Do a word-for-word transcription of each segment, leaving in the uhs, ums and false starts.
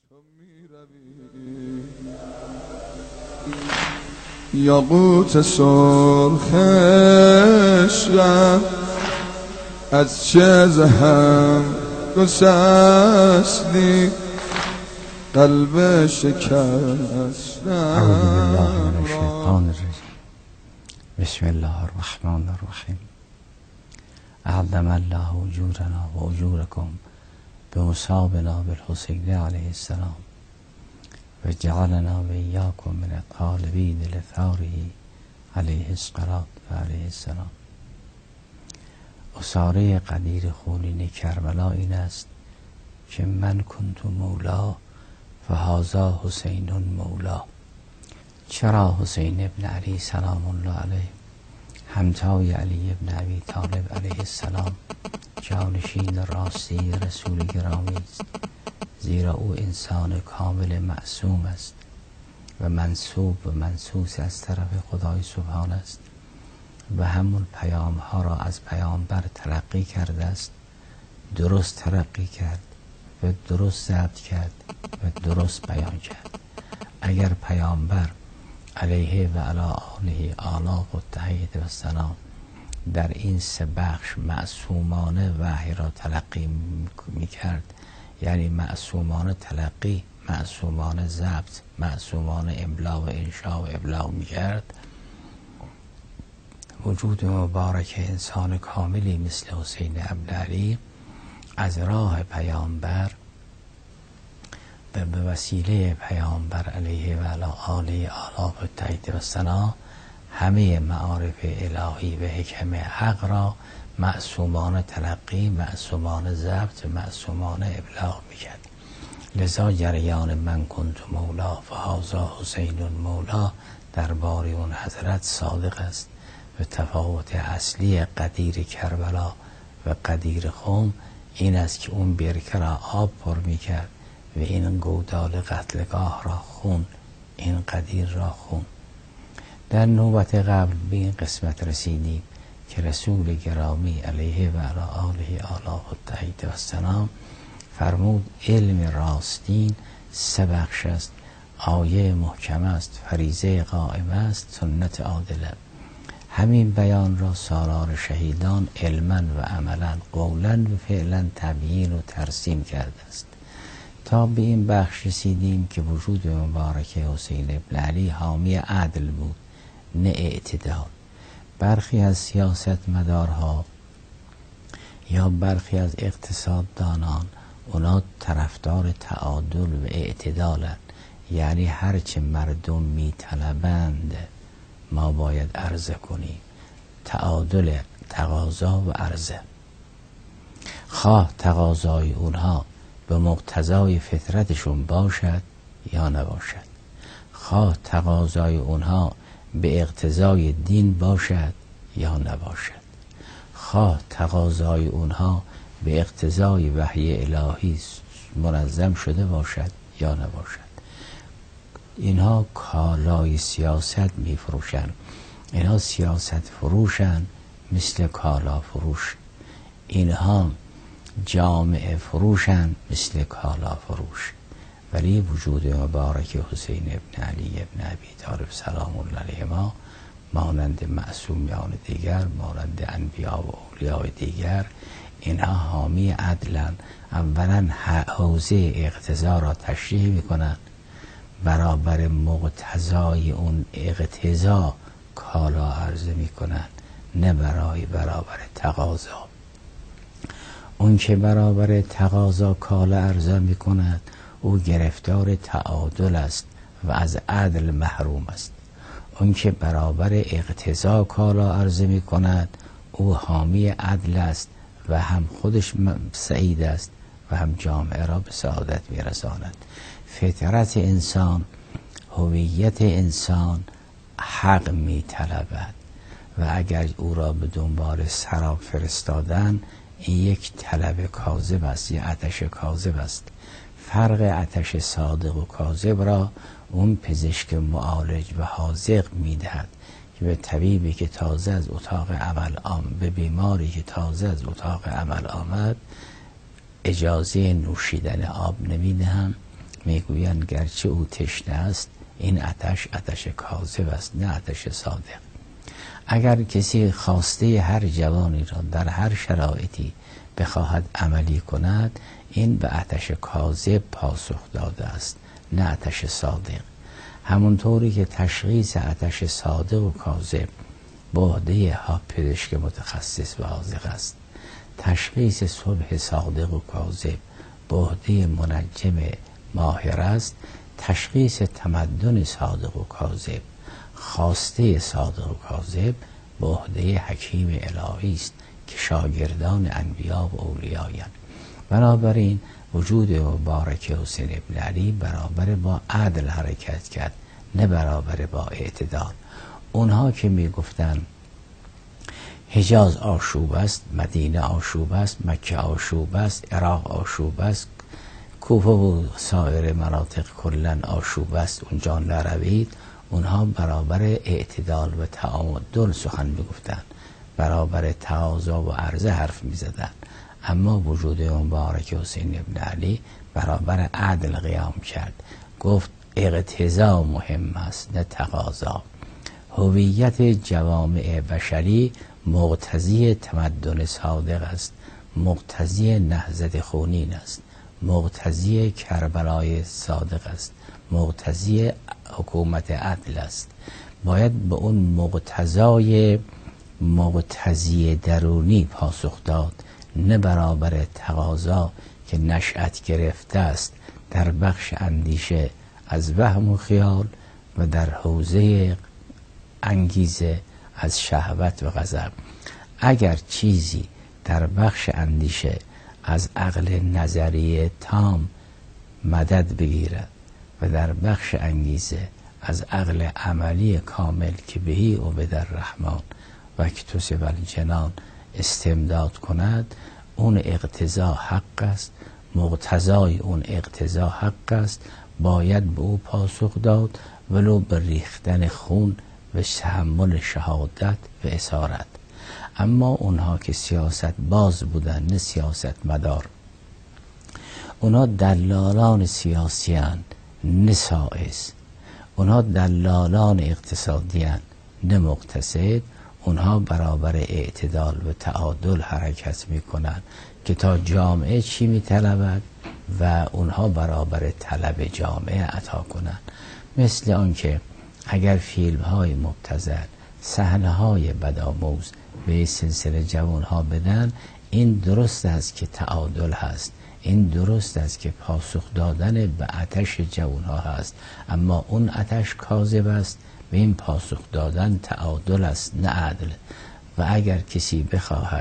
یاقوت سرخ عشقم از چه زهم گسستی قلب شکستم. اعوذ بالله من الشیطان الرجیم. بسم الله الرحمن الرحیم. اعظم الله اجورنا و اجورکم بمصابنا بالحسین علیه السلام و جعلنا و ایاکم من الطالبین لثاره علیه الصلاة و علیه السلام. اساره قدیر خونین کربلا این است که من کنت مولا فهذا حسین مولا. چرا حسین ابن علی سلام الله علیه همتای علی ابن ابی طالب علیه السلام جانشین راستی رسول گرامی است، زیرا او انسان کامل معصوم است و منسوب و منسوس از طرف خدای سبحان است و همون پیام ها را از پیامبر تلقی کرده است، درست تلقی کرد و درست ضبط کرد و درست بیان کرد. اگر پیامبر علیه و علی آله آلاف و تحیید و سلام در این سه بخش معصومانه وحی را تلقی میکرد، یعنی معصومانه تلقی، معصومانه ضبط، معصومانه املا و انشا و ابلاغ میکرد، وجود مبارک انسان کاملی مثل حسین ابن علی از راه پیامبر و به وسیله پیامبر علیه و علی آله آلاف و تحیید و ثنا همه معارف الهی و حکم حق را معصومانه تلقی، معصومانه ضبط، معصومانه ابلاغ میکرد. لذا جریان من کنت مولا فهذا حسین مولا دربار اون حضرت صادق است و تفاوت اصلی قدیر کربلا و قدیر خم این است که اون برکه را آب پر میکرد و این گودال قتلگاه را خون، این قدیر را خون. در نوبت قبل به این قسمت رسیدیم که رسول گرامی علیه و علی آله آلاف و تحیید و سلام فرمود علم راستین سه بخش است: آیه محکم است، فریضه قائم است، سنت عادله. همین بیان را سالار شهیدان علما و عملا، قولا و فعلا تبیین و ترسیم کرده است. تا به این بخش رسیدیم که وجود مبارک حسین ابن علی حامی عدل بود نه اعتدال. برخی از سیاست مدارها یا برخی از اقتصاددانان اونا طرفدار تعادل و اعتدالند، یعنی هرچه مردم میطلبند ما باید عرضه کنیم، تعادل تقاضا و عرضه. خواه تقاضای اونها به مقتضای فطرتشون باشد یا نباشد، خواه تقاضای اونها به اقتضای دین باشد یا نباشد، خواه تقاضای اونها به اقتضای وحی الهی منظم شده باشد یا نباشد. اینها کالای سیاست می فروشن، اینها سیاست فروشن مثل کالا فروش، اینها جامعه فروشن مثل کالا فروش. ولی وجود مبارک حسین ابن علی ابن ابی طالب سلام الله علیه ما مانند معصومیان دیگر، مانند انبیا و اولیاء دیگر، اینها حامی عدلن. اولا حوزه اقتضا را تشریح میکنن، برابر مقتضای اون اقتضا کالا عرضه میکنن، نه برای برابر تقاضا. اون که برابر تقاضا کالا عرضه میکند او گرفتار تعادل است و از عدل محروم است. اون که برابر اقتضا کالا عرضه میکند او حامی عدل است و هم خودش سعید است و هم جامعه را به سعادت میرساند. فطرت انسان، هویت انسان حق میطلبد و اگر او را به دنبال سراب فرستادن این یک طلب کاذب است، یک آتش کاذب است. فرق آتش صادق و کاذب را اون پزشک معالج و حاذق میدهد که به طبیبی که تازه از اتاق عمل آمد، به بیماری که تازه از اتاق عمل آمد اجازه نوشیدن آب نمیدهم میگویند گرچه او تشنه است، این آتش آتش کاذب است نه آتش صادق. اگر کسی خواسته هر جوانی را در هر شرایطی بخواهد عملی کند، این به آتش کاذب پاسخ داده است نه آتش صادق. همونطوری که تشخیص آتش صادق و کاذب به عهده ها پزشک متخصص و حاذق است، تشخیص صبح صادق و کاذب به عهده منجم ماهر است، تشخیص تمدن صادق و کاذب، خواسته صادق و کاذب به عهده حکیم الهی است که شاگردان انبیا و اولیایند. بنابراین وجود مبارک حسین ابن علی برابر با عدل حرکت کرد نه برابر با اعتدال. اونها که میگفتن حجاز آشوب است، مدینه آشوب است، مکه آشوب است، عراق آشوب است، کوفه و سایر مناطق کلن آشوب است، اونجا نروید، اونها برابر اعتدال و تعادل سخن میگفتن، برابر تقاضا و عرضه حرف میزدن. اما وجود مبارک حسین ابن علی برابر عدل قیام کرد. گفت اقتضا مهم است نه تقاضا. هویت جوامع بشری مقتضی تمدن صادق است، مقتضی نهضت خونین است، مقتضی کربلای صادق است، مقتضی حکومت عدل است. باید به اون مقتضای مقتضی درونی پاسخ داد نه برابر تقاضا که نشأت گرفته است در بخش اندیشه از وهم و خیال و در حوزه انگیزه از شهوت و غضب. اگر چیزی در بخش اندیشه از عقل نظریه تام مدد بگیرد و در بخش انگیزه از عقل عملی کامل که بهی عبد الرحمن و اکتسب الجنان استمداد کند، اون اقتضا حق است، مقتضای اون اقتضا حق است، باید به او پاسخ داد ولو به ریختن خون و تحمل شهادت و اسارت. اما اونها که سیاست باز بودن نه سیاست مدار، اونها دلالان سیاسی هن نه سائس، اونها دلالان اقتصادی هن نه مقتصد، اونها برابر اعتدال و تعادل حرکت میکنن که تا جامعه چی میطلبد و اونها برابر طلب جامعه عطا کنن. مثل آنکه اگر فیلم های مبتذل صحنه های بدآموز به سلسله جوان ها بدن، این درست است که تعادل هست، این درست است که پاسخ دادن به آتش جوان ها هست، اما اون آتش کاذب است و این پاسخ دادن تعادل است نه عدل. و اگر کسی بخواهد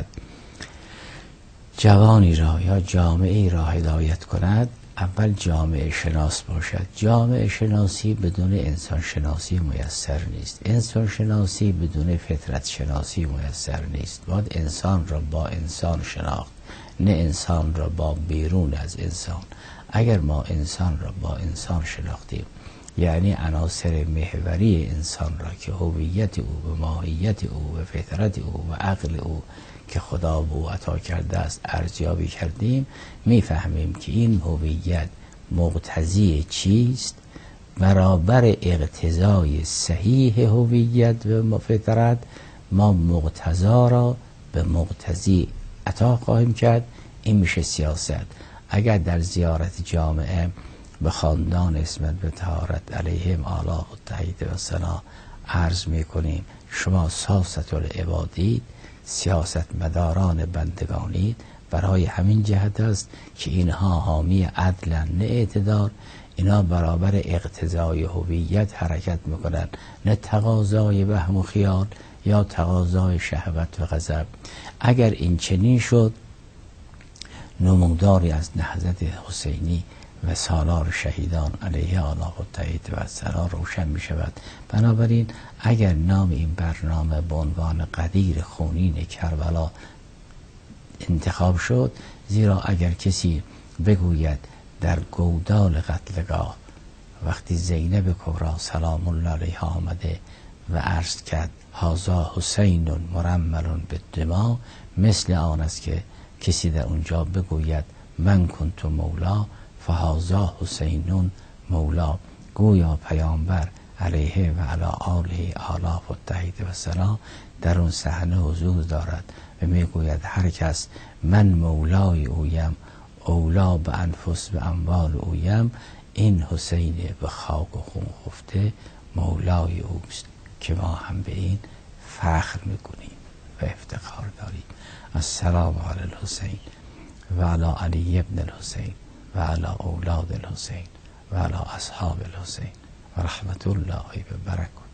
جوانی را یا جامعه را هدایت کند، اول جامعه شناس باشد. جامعه شناسی بدون انسان شناسی میسر نیست، انسان شناسی بدون فطرت شناسی میسر نیست. باید انسان را با انسان شناخت نه انسان را با بیرون از انسان. اگر ما انسان را با انسان شناختیم، یعنی عناصر محوری انسان را که هویت او و ماهیت او و فطرت او و عقل او که خدا به او عطا کرده است ارزیابی کردیم، میفهمیم که این هویت مقتضی چیست، برابر اقتضای صحیح هویت و فطرت ما مقتضا را به مقتضی عطا خواهیم کرد. این میشه سیاست. اگر در زیارت جامعه به خاندان اسمت به طهارت علیهم آلاء و تحیید و ثنا عرض میکنیم شما ساست العبادید، سیاست مداران بندگانید، برای همین جهت است که اینها حامی عدلن نه اعتدال، اینا برابر اقتضای هویت حرکت میکنن نه تقاضای وهم و خیال یا تقاضای شهوت و غضب. اگر این چنین شد، نموداری از نهضت حسینی و سالار شهیدان علیه آلاء و تحیید و ثنا روشن می شود. بنابراین اگر نام این برنامه به عنوان قدیر خونین کربلا انتخاب شد، زیرا اگر کسی بگوید در گودال قتلگاه وقتی زینب کبری سلام الله علیها آمده و عرض کرد هذا حسین مرمل بالدماء، مثل آن است که کسی در اونجا بگوید من کنت مولا فهازا حسینون مولا. گویا پیامبر علیه و علی آله آلاف و تحید و سلام در اون صحنه حضور دارد و میگوید هر کس من مولای اویم، اولا به انفس و اموال اویم، این حسین به خاک و خون خفته مولای اوست که ما هم به این فخر میکنیم و افتخار داریم. السلام علی الحسین و علی علی ابن الحسین و علی اولاد الحسین و علی اصحاب الحسین و رحمت الله و برکاته.